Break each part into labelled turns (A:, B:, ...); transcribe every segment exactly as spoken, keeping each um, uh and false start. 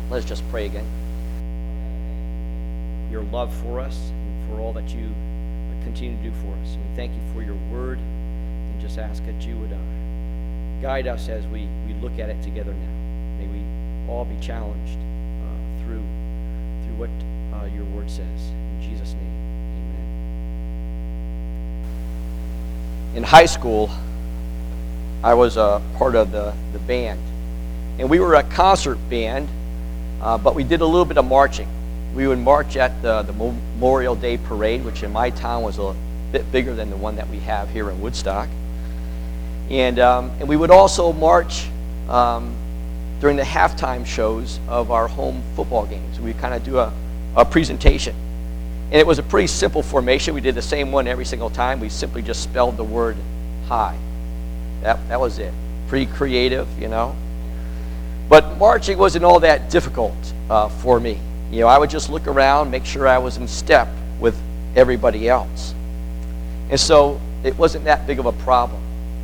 A: Let's just pray again. Your love for us and for all that you continue to do for us. And we thank you for your word and just ask that you would uh, guide us as we, we look at it together now. May we all be challenged uh, through, through what uh, your word says. In Jesus' name, amen. In high school, I was a part of the, the band. And we were a concert band, uh, but we did a little bit of marching. We would march at the, the Memorial Day Parade, which in my town was a bit bigger than the one that we have here in Woodstock. And, um, and we would also march um, during the halftime shows of our home football games. We kind of do a, a presentation. And it was a pretty simple formation. We did the same one every single time. We simply just spelled the word high. That, that was it. Pretty creative, you know. But marching wasn't all that difficult uh, for me. You know, I would just look around, make sure I was in step with everybody else. And so it wasn't that big of a problem.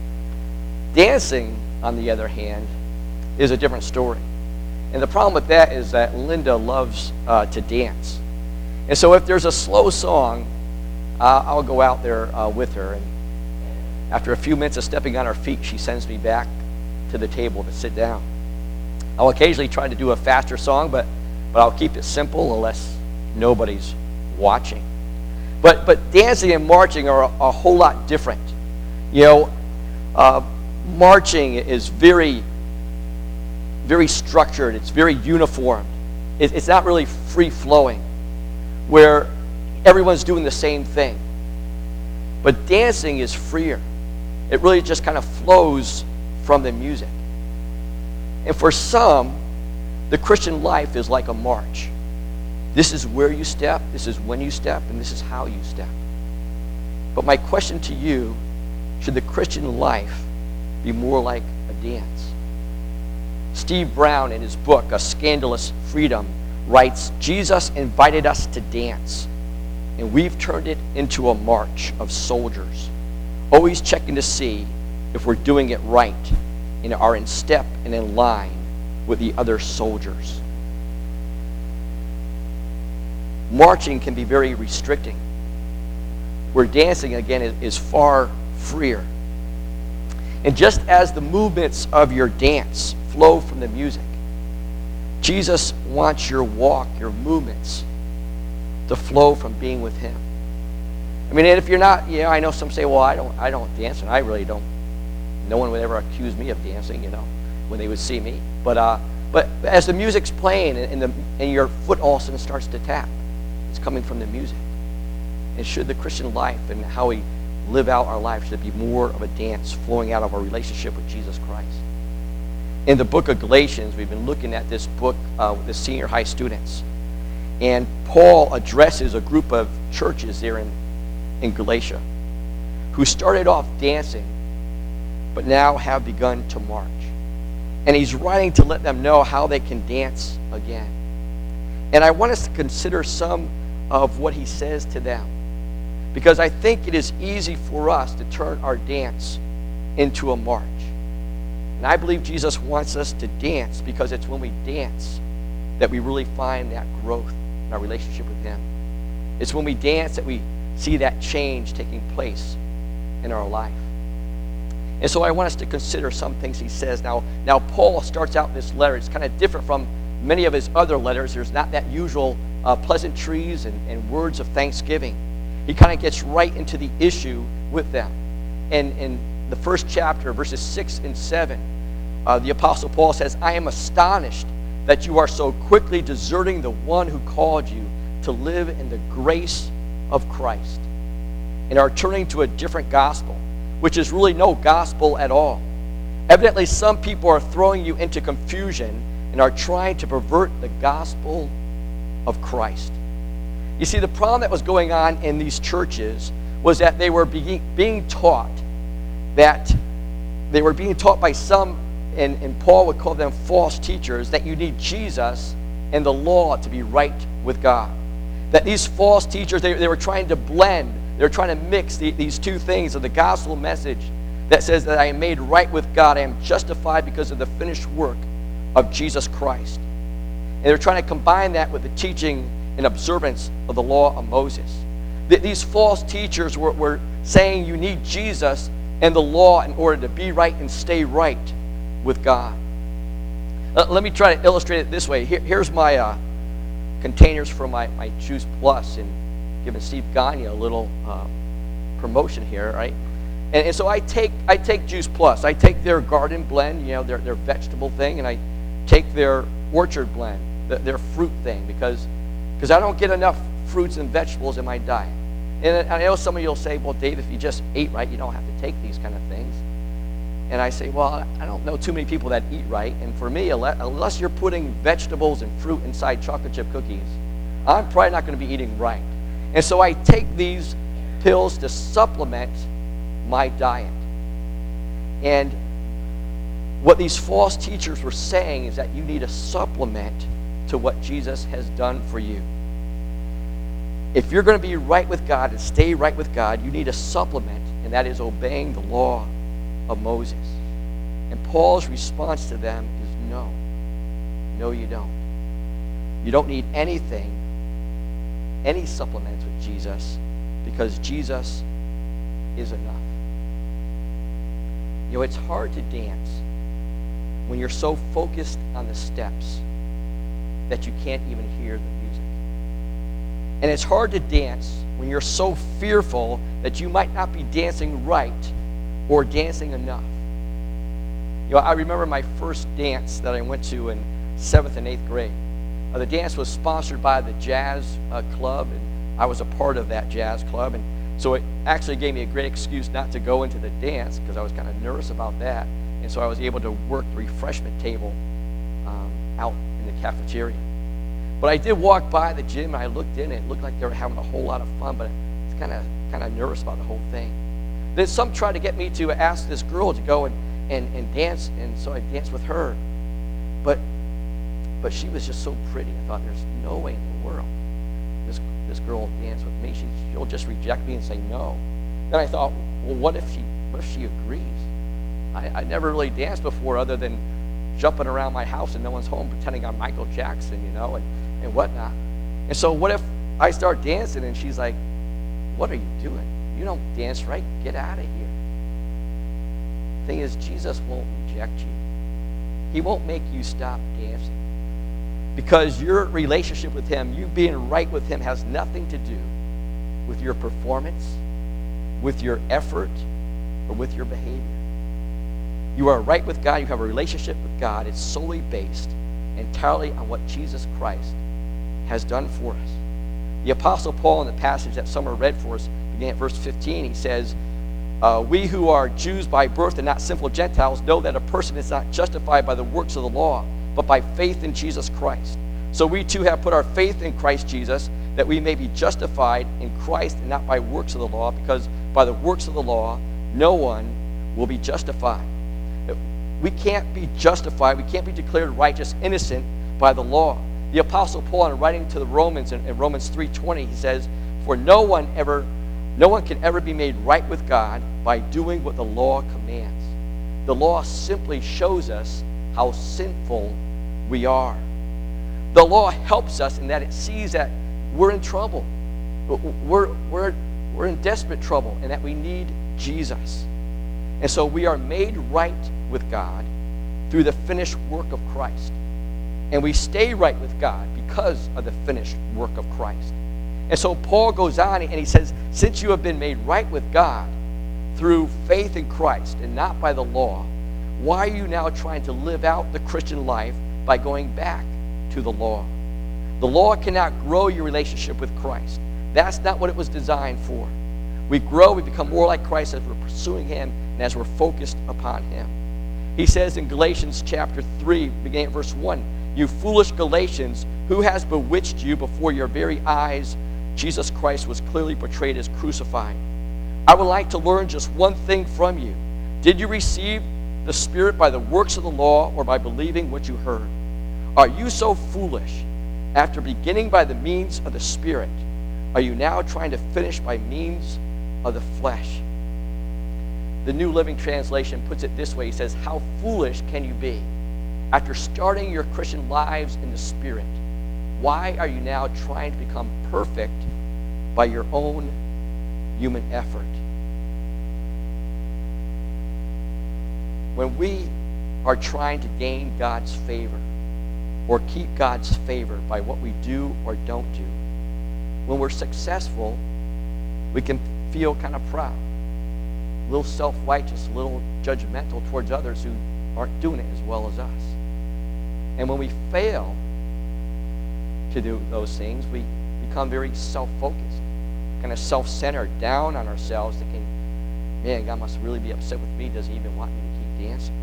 A: Dancing, on the other hand, is a different story. And the problem with that is that Linda loves uh, to dance. And so if there's a slow song, uh, I'll go out there uh, with her. And after a few minutes of stepping on her feet, she sends me back to the table to sit down. I'll occasionally try to do a faster song, but But I'll keep it simple unless nobody's watching. But but dancing and marching are a, a whole lot different. You know, uh, marching is very, very structured. It's very uniformed. It, it's not really free-flowing, where everyone's doing the same thing. But dancing is freer. It really just kind of flows from the music. And for some, the Christian life is like a march. This is where you step, this is when you step, and this is how you step. But my question to you, should the Christian life be more like a dance? Steve Brown, in his book, A Scandalous Freedom, writes, Jesus invited us to dance, and we've turned it into a march of soldiers, always checking to see if we're doing it right and are in step and in line with the other soldiers. Marching can be very restricting, where dancing, again, is, is far freer. And just as the movements of your dance flow from the music, Jesus wants your walk, your movements, to flow from being with him. I mean, and if you're not, you know, I know some say, well, I don't, I don't dance, and I really don't. No one would ever accuse me of dancing, you know, when they would see me. But uh, but as the music's playing and, the, and your foot all of a sudden starts to tap, it's coming from the music. And should the Christian life and how we live out our life, should it be more of a dance flowing out of our relationship with Jesus Christ? In the book of Galatians, we've been looking at this book uh, with the senior high students. And Paul addresses a group of churches there in, in Galatia who started off dancing, but now have begun to march. And he's writing to let them know how they can dance again. And I want us to consider some of what he says to them, because I think it is easy for us to turn our dance into a march. And I believe Jesus wants us to dance because it's when we dance that we really find that growth in our relationship with him. It's when we dance that we see that change taking place in our life. And so I want us to consider some things he says. Now, now Paul starts out this letter. It's kind of different from many of his other letters. There's not that usual uh, pleasantries and, and words of thanksgiving. He kind of gets right into the issue with them. And in the first chapter, verses six and seven, uh, the Apostle Paul says, I am astonished that you are so quickly deserting the one who called you to live in the grace of Christ and are turning to a different gospel, which is really no gospel at all. Evidently, some people are throwing you into confusion and are trying to pervert the gospel of Christ. You see, the problem that was going on in these churches was that they were being, being taught that they were being taught by some, and, and Paul would call them false teachers, that you need Jesus and the law to be right with God. That these false teachers, they, they were trying to blend, they were trying to mix the, these two things of the gospel message that says that I am made right with God, I am justified because of the finished work of Jesus Christ. And they're trying to combine that with the teaching and observance of the law of Moses. Th- these false teachers were, were saying you need Jesus and the law in order to be right and stay right with God. Uh, let me try to illustrate it this way. Here, here's my uh, containers for my, my Juice Plus, and giving Steve Gagne a little uh, promotion here, right? And, and so I take I take Juice Plus. I take their garden blend, you know, their, their vegetable thing, and I take their orchard blend, the, their fruit thing, because because I don't get enough fruits and vegetables in my diet. And I know some of you will say, well, Dave, if you just ate right, you don't have to take these kind of things. And I say, well, I don't know too many people that eat right. And for me, unless you're putting vegetables and fruit inside chocolate chip cookies, I'm probably not going to be eating right. And so I take these pills to supplement my diet. And what these false teachers were saying is that you need a supplement to what Jesus has done for you. If you're going to be right with God and stay right with God, you need a supplement, and that is obeying the law of Moses. And Paul's response to them is no. No, you don't. You don't need anything, any supplements with Jesus, because Jesus is enough. You know, it's hard to dance when you're so focused on the steps that you can't even hear the music. And it's hard to dance when you're so fearful that you might not be dancing right or dancing enough. You know, I remember my first dance that I went to in seventh and eighth grade. Uh, the dance was sponsored by the jazz uh, club, and I was a part of that jazz club. And so it actually gave me a great excuse not to go into the dance because I was kind of nervous about that. And so I was able to work the refreshment table um, out in the cafeteria. But I did walk by the gym, and I looked in, and it looked like they were having a whole lot of fun, but I was kind of kind of nervous about the whole thing. Then some tried to get me to ask this girl to go and, and, and dance, and so I danced with her. But but she was just so pretty. I thought, there's no way in the world this this girl will dance with me. She, she'll just reject me and say no. Then I thought, well, what if she what if she agrees? I, I never really danced before other than jumping around my house and no one's home pretending I'm Michael Jackson, you know, and, and whatnot. And so what if I start dancing and she's like, what are you doing? You don't dance right. Get out of here. The thing is, Jesus won't reject you. He won't make you stop dancing. Because your relationship with him, you being right with him, has nothing to do with your performance, with your effort, or with your behavior. You are right with God. You have a relationship with God. It's solely based entirely on what Jesus Christ has done for us. The Apostle Paul, in the passage that Summer read for us, beginning at verse fifteen, he says, uh, we who are Jews by birth and not sinful Gentiles know that a person is not justified by the works of the law, but by faith in Jesus Christ. So we too have put our faith in Christ Jesus, that we may be justified in Christ and not by works of the law, because by the works of the law, no one will be justified. We can't be justified, we can't be declared righteous, innocent by the law. The Apostle Paul, in writing to the Romans, in, in Romans three twenty, he says, for no one ever, no one can ever be made right with God by doing what the law commands. The law simply shows us how sinful we are. The law helps us in that it sees that we're in trouble. We're, we're, we're in desperate trouble, and that we need Jesus. And so we are made right with God through the finished work of Christ. And we stay right with God because of the finished work of Christ. And so Paul goes on and he says, since you have been made right with God through faith in Christ and not by the law, why are you now trying to live out the Christian life by going back to the law? The law cannot grow your relationship with Christ. That's not what it was designed for. We grow, we become more like Christ as we're pursuing him and as we're focused upon him. He says in Galatians chapter three, beginning at verse one, you foolish Galatians, who has bewitched you before your very eyes? Jesus Christ was clearly portrayed as crucified. I would like to learn just one thing from you. Did you receive the Spirit by the works of the law or by believing what you heard? Are you so foolish? After beginning by the means of the Spirit, are you now trying to finish by means of the flesh? The New Living Translation puts it this way. He says, how foolish can you be? After starting your Christian lives in the Spirit, why are you now trying to become perfect by your own human effort? When we are trying to gain God's favor or keep God's favor by what we do or don't do, when we're successful, we can feel kind of proud, a little self-righteous, a little judgmental towards others who aren't doing it as well as us. And when we fail to do those things, we become very self-focused, kind of self-centered, down on ourselves, thinking, man, God must really be upset with me. Does he even want me to keep dancing?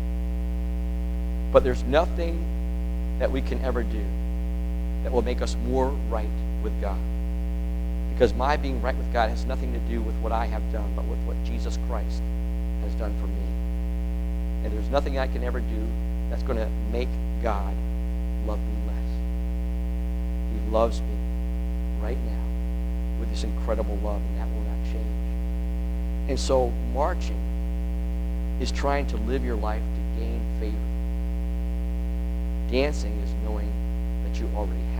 A: But there's nothing that we can ever do that will make us more right with God. Because my being right with God has nothing to do with what I have done, but with what Jesus Christ has done for me. And there's nothing I can ever do that's going to make God love me less. He loves me right now with this incredible love, and that will not change. And so marching is trying to live your life to gain favor. Dancing is knowing that you already have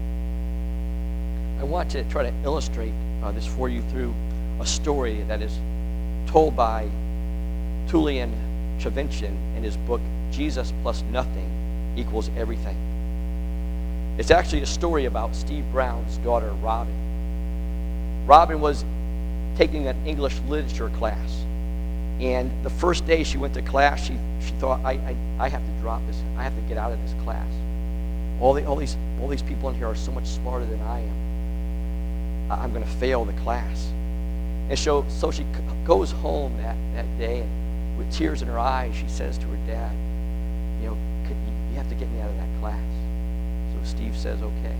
A: it. I want to try to illustrate uh, this for you through a story that is told by Tullian Tchividjian in his book, Jesus Plus Nothing Equals Everything. It's actually a story about Steve Brown's daughter, Robin. Robin was taking an English literature class. And the first day she went to class, she, she thought, I, I, I have to drop this. I have to get out of this class. All, the, all, these, all these people in here are so much smarter than I am. I'm going to fail the class. And so, so she goes home that, that day, and with tears in her eyes, she says to her dad, you know, could you, you have to get me out of that class. So Steve says, okay.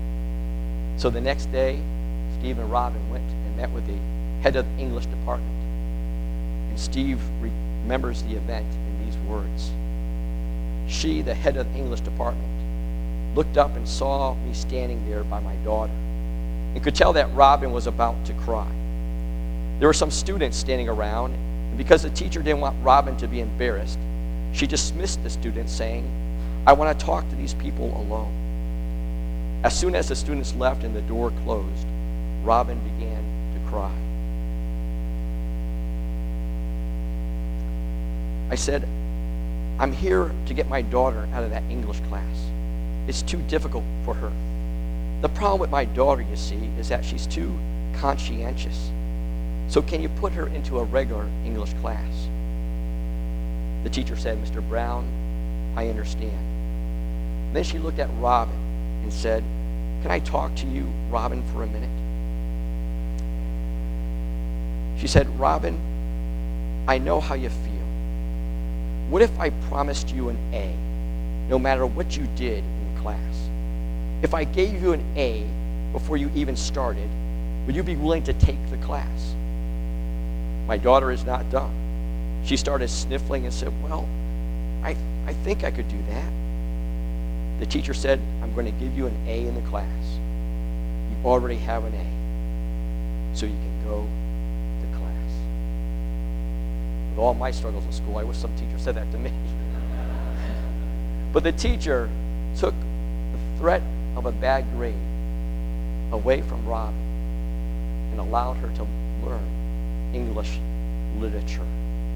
A: So the next day, Steve and Robin went and met with the head of the English department. And Steve remembers the event in these words. She, the head of the English department, looked up and saw me standing there by my daughter and could tell that Robin was about to cry. There were some students standing around, and because the teacher didn't want Robin to be embarrassed, she dismissed the students, saying, I want to talk to these people alone. As soon as the students left and the door closed, Robin began to cry. I said, I'm here to get my daughter out of that English class. It's too difficult for her. The problem with my daughter, you see, is that she's too conscientious. So can you put her into a regular English class? The teacher said, Mister Brown, I understand. Then she looked at Robin and said, can I talk to you, Robin, for a minute? She said, Robin, I know how you feel. What if I promised you an A, no matter what you did in class? If I gave you an A before you even started, would you be willing to take the class? My daughter is not dumb. She started sniffling and said, well, I, I think I could do that. The teacher said, I'm going to give you an A in the class. You already have an A, so you can go to class. With all my struggles in school, I wish some teacher said that to me. But the teacher took the threat of a bad grade away from Robin and allowed her to learn English literature.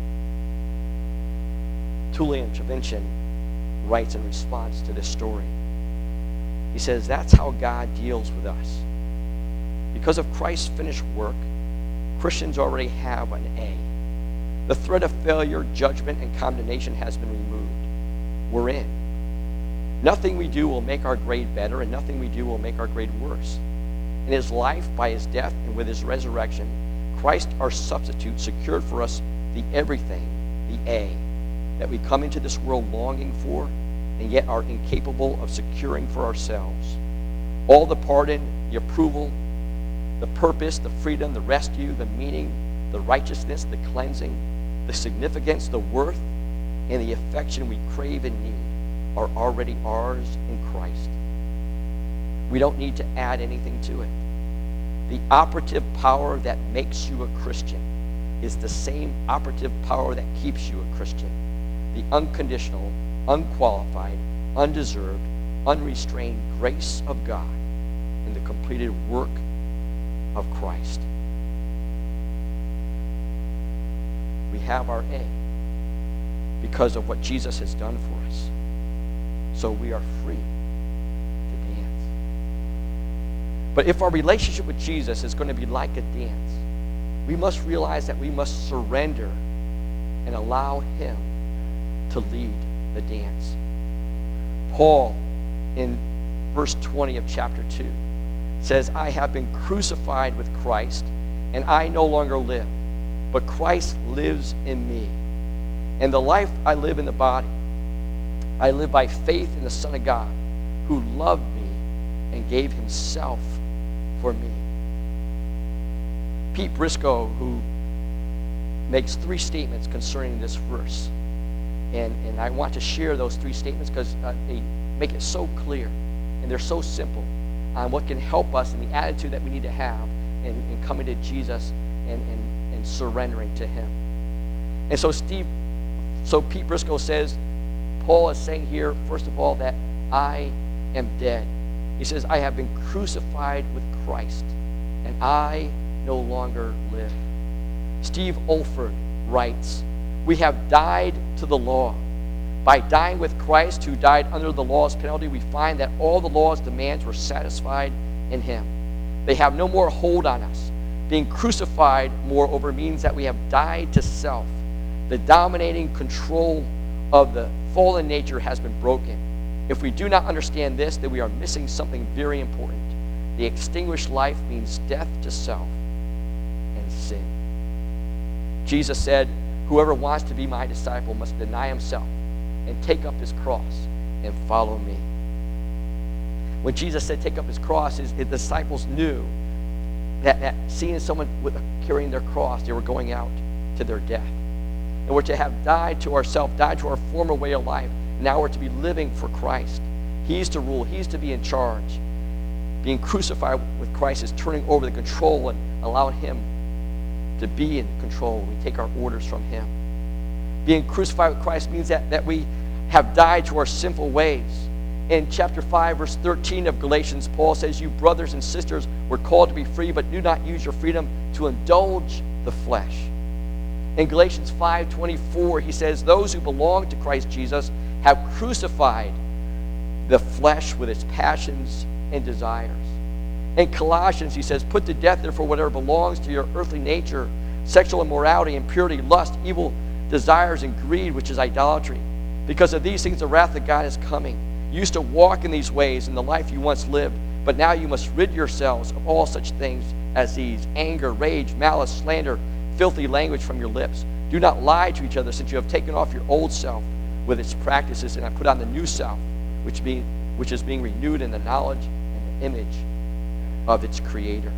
A: Tullian Tchividjian writes in response to this story. He says, that's how God deals with us. Because of Christ's finished work, Christians already have an A. The threat of failure, judgment, and condemnation has been removed. We're in. Nothing we do will make our grade better, and nothing we do will make our grade worse. In his life, by his death, and with his resurrection, Christ, our substitute, secured for us the everything, the A, that we come into this world longing for and yet are incapable of securing for ourselves. All the pardon, the approval, the purpose, the freedom, the rescue, the meaning, the righteousness, the cleansing, the significance, the worth, and the affection we crave and need are already ours in Christ. We don't need to add anything to it. The operative power that makes you a Christian is the same operative power that keeps you a Christian. The unconditional, unqualified, undeserved, unrestrained grace of God in the completed work of Christ. We have our A because of what Jesus has done for us. So we are free to dance. But if our relationship with Jesus is going to be like a dance, we must realize that we must surrender and allow him to lead the dance. Paul, in verse twenty of chapter two, says, I have been crucified with Christ, and I no longer live, but Christ lives in me. And the life I live in the body, I live by faith in the Son of God, who loved me and gave himself for me. Pete Briscoe, who makes three statements concerning this verse, and, and I want to share those three statements because uh, they make it so clear, and they're so simple on what can help us in the attitude that we need to have in, in coming to Jesus and, and, and surrendering to him. And so Steve, so Pete Briscoe says, Paul is saying here, first of all, that I am dead. He says, I have been crucified with Christ, and I no longer live. Steve Olford writes, we have died to the law. By dying with Christ, who died under the law's penalty, we find that all the law's demands were satisfied in him. They have no more hold on us. Being crucified, moreover, means that we have died to self. The dominating control of the fallen nature has been broken. If we do not understand this, then we are missing something very important. The extinguished life means death to self and sin. Jesus said, whoever wants to be my disciple must deny himself and take up his cross and follow me. When Jesus said take up his cross, his, his disciples knew that, that seeing someone with, carrying their cross, they were going out to their death. And we're to have died to ourselves, died to our former way of life. Now we're to be living for Christ. He's to rule. He's to be in charge. Being crucified with Christ is turning over the control and allowing him to be in control. We take our orders from him. Being crucified with Christ means that, that we have died to our sinful ways. In chapter five, verse thirteen of Galatians, Paul says, you brothers and sisters were called to be free, but do not use your freedom to indulge the flesh. In Galatians five twenty-four, he says, those who belong to Christ Jesus have crucified the flesh with its passions and desires. In Colossians, he says, put to death, therefore, whatever belongs to your earthly nature, sexual immorality, impurity, lust, evil desires, and greed, which is idolatry. Because of these things, the wrath of God is coming. You used to walk in these ways in the life you once lived, but now you must rid yourselves of all such things as these: anger, rage, malice, slander, filthy language from your lips. Do not lie to each other, since you have taken off your old self with its practices and have put on the new self, which, be, which is being renewed in the knowledge and the image of its creator.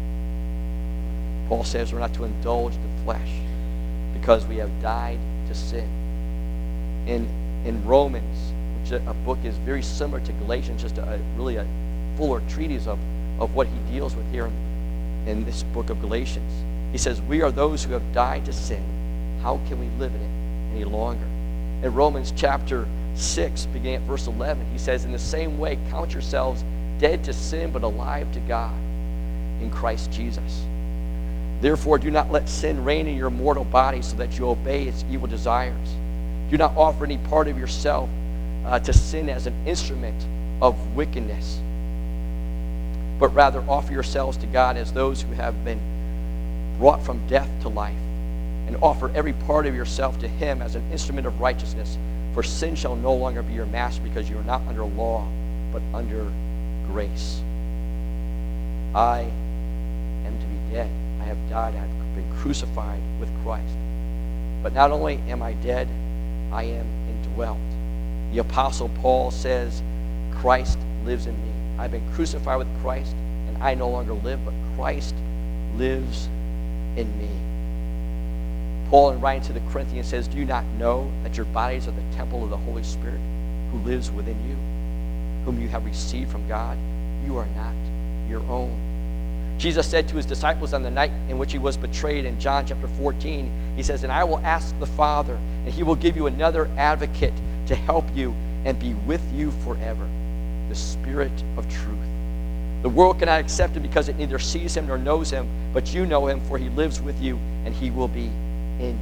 A: Paul says we're not to indulge the flesh because we have died to sin. In, in Romans, which a, a book is very similar to Galatians, just a, a really a fuller treatise of, of what he deals with here in, in this book of Galatians. He says, we are those who have died to sin. How can we live in it any longer? In Romans chapter six, beginning at verse eleven, he says, in the same way, count yourselves dead to sin, but alive to God in Christ Jesus. Therefore, do not let sin reign in your mortal body so that you obey its evil desires. Do not offer any part of yourself uh, to sin as an instrument of wickedness, but rather offer yourselves to God as those who have been brought from death to life, and offer every part of yourself to him as an instrument of righteousness. For sin shall no longer be your master, because you are not under law, but under grace. I am to be dead. I have died. I have been crucified with Christ. But not only am I dead, I am indwelt. The Apostle Paul says, Christ lives in me. I've been crucified with Christ, and I no longer live, but Christ lives in me. Paul, in writing to the Corinthians, says, do you not know that your bodies are the temple of the Holy Spirit who lives within you, whom you have received from God? You are not your own. Jesus said to his disciples on the night in which he was betrayed in John chapter fourteen, he says, and I will ask the Father, and he will give you another advocate to help you and be with you forever, the Spirit of truth. The world cannot accept him because it neither sees him nor knows him, but you know him, for he lives with you and he will be in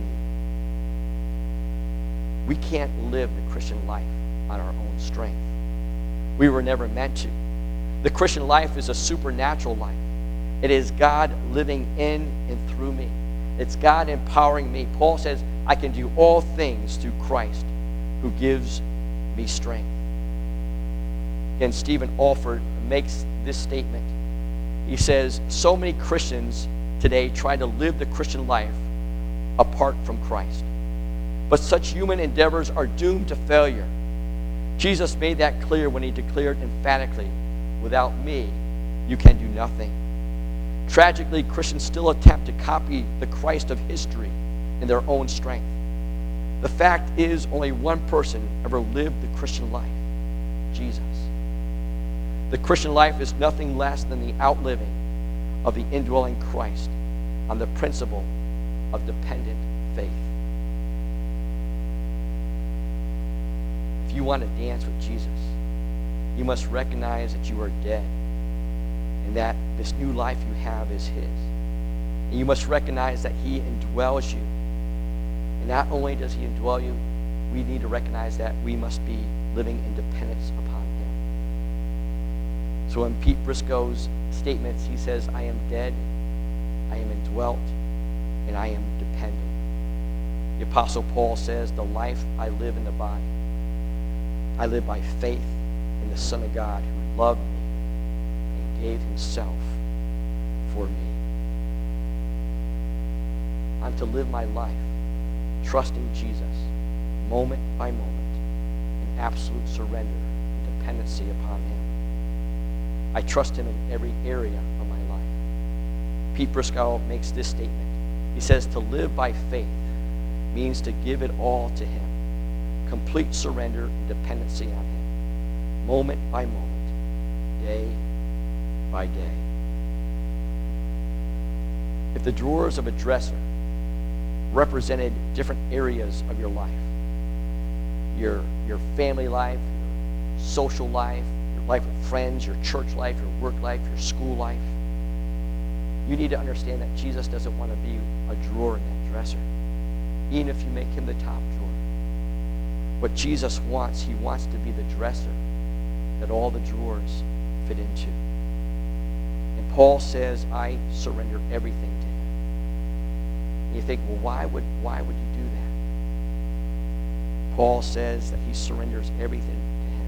A: you. We can't live the Christian life on our own strength. We were never meant to. The Christian life is a supernatural life. It is God living in and through me. It's God empowering me. Paul says, I can do all things through Christ who gives me strength. Again, Stephen Alford makes this statement. He says, so many Christians today try to live the Christian life apart from Christ. But such human endeavors are doomed to failure. Jesus made that clear when he declared emphatically, without me, you can do nothing. Tragically, Christians still attempt to copy the Christ of history in their own strength. The fact is, only one person ever lived the Christian life, Jesus. The Christian life is nothing less than the outliving of the indwelling Christ on the principle of dependent faith. If you want to dance with Jesus, you must recognize that you are dead and that this new life you have is his. And you must recognize that he indwells you. And not only does he indwell you, we need to recognize that we must be living in dependence upon him. So in Pete Briscoe's statements, he says, I am dead, I am indwelt, and I am dependent. The Apostle Paul says, the life I live in the body, I live by faith in the Son of God who loved me and gave himself for me. I'm to live my life trusting Jesus moment by moment in absolute surrender and dependency upon him. I trust him in every area of my life. Pete Briscoe makes this statement. He says, to live by faith means to give it all to him. Complete surrender and dependency on him. Moment by moment, day by day. If the drawers of a dresser represented different areas of your life, your, your family life, your social life, your life with friends, your church life, your work life, your school life, you need to understand that Jesus doesn't want to be a drawer in that dresser, even if you make him the top drawer. What Jesus wants, he wants to be the dresser that all the drawers fit into. And Paul says, I surrender everything to him. And you think, well, why would, why would you do that? Paul says that he surrenders everything to him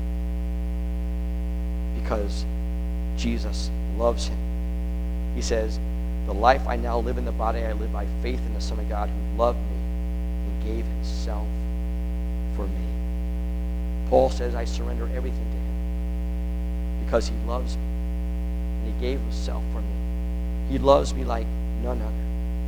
A: because Jesus loves him. He says, the life I now live in the body, I live by faith in the Son of God who loved me and gave himself for me. Paul says, I surrender everything to him because he loves me and he gave himself for me. He loves me like none other.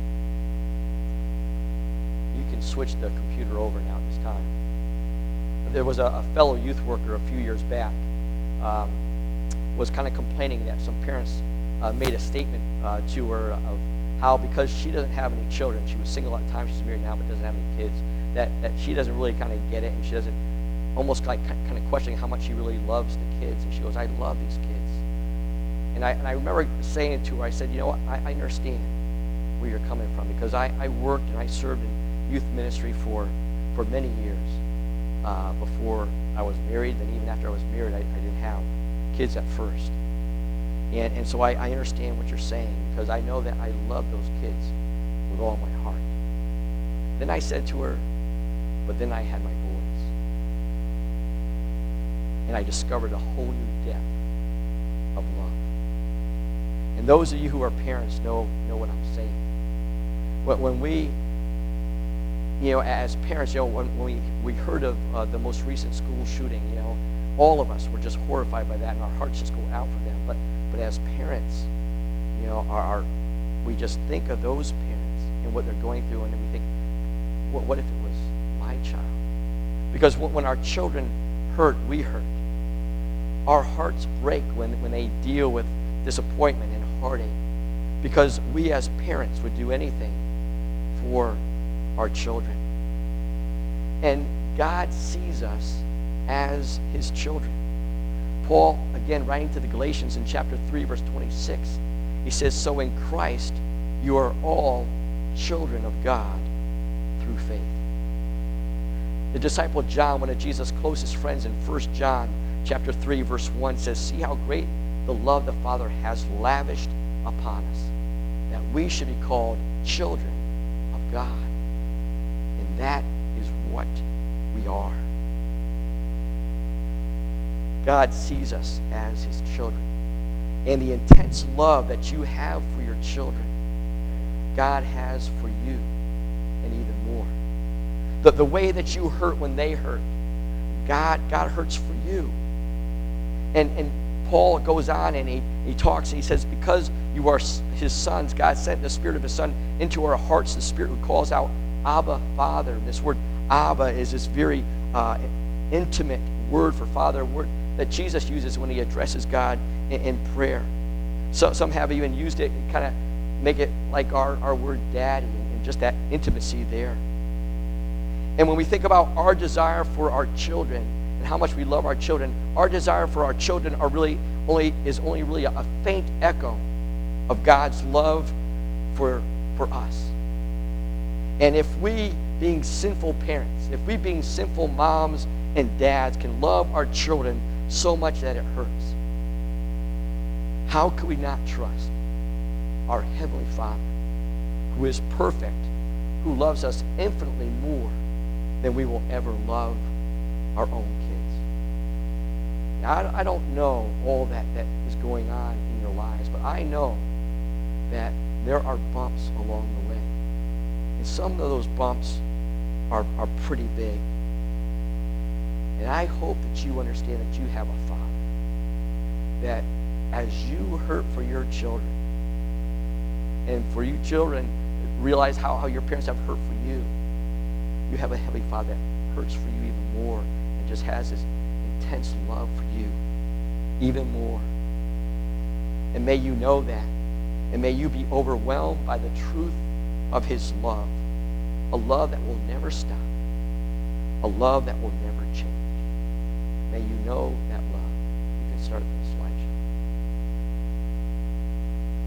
A: You can switch the computer over now at this time. There was a, a fellow youth worker a few years back um, was kind of complaining that some parents uh, made a statement uh, to her of how because she doesn't have any children, she was single at the time, she's married now but doesn't have any kids, that, that she doesn't really kind of get it, and she doesn't, almost like kind of questioning how much she really loves the kids. And she goes, I love these kids. And I, and I remember saying to her, I said, you know what, I, I understand where you're coming from because I, I worked and I served in youth ministry for, for many years uh, before I was married. And even after I was married, I, I didn't have kids at first. And, and so I, I understand what you're saying because I know that I love those kids with all my heart. Then I said to her, but then I had my boys. And I discovered a whole new depth of love. And those of you who are parents know, know what I'm saying. When, when we, you know, as parents, you know, when, when we, we heard of uh, the most recent school shooting, you know, all of us were just horrified by that and our hearts just go out for them. But but as parents, you know, our, our we just think of those parents and what they're going through, and then we think, what, what if it was my child? Because when our children hurt, we hurt. Our hearts break when, when they deal with disappointment and heartache because we as parents would do anything for our children. And God sees us as his children. Paul, again, writing to the Galatians in chapter three, verse twenty-six, he says, so in Christ you are all children of God through faith. The disciple John, one of Jesus' closest friends in First John chapter three, verse one, says, see how great the love the Father has lavished upon us, that we should be called children of God. And that is what we are. God sees us as his children. And the intense love that you have for your children, God has for you, and even more. The, the way that you hurt when they hurt, God, God hurts for you. And, and Paul goes on and he, he talks and he says, because you are his sons, God sent the Spirit of his Son into our hearts, the Spirit who calls out, Abba, Father. And this word Abba is this very uh, intimate word for Father, a word that Jesus uses when he addresses God in, in prayer. So some have even used it, kind of make it like our, our word daddy, and, and just that intimacy there. And when we think about our desire for our children and how much we love our children, our desire for our children are really only is only really a, a faint echo of God's love for, for us. And if we, being sinful parents, if we, being sinful moms and dads, can love our children so much that it hurts, how could we not trust our Heavenly Father, who is perfect, who loves us infinitely more than we will ever love our own kids? Now, I don't know all that, that is going on in your lives, but I know that there are bumps along the way. And some of those bumps are, are pretty big. And I hope that you understand that you have a Father, that as you hurt for your children, and for you children, realize how, how your parents have hurt for you, you have a Heavenly Father that hurts for you even more and just has this intense love for you even more. And may you know that. And may you be overwhelmed by the truth of his love. A love that will never stop. A love that will never change. May you know that love. You can start the slideshow.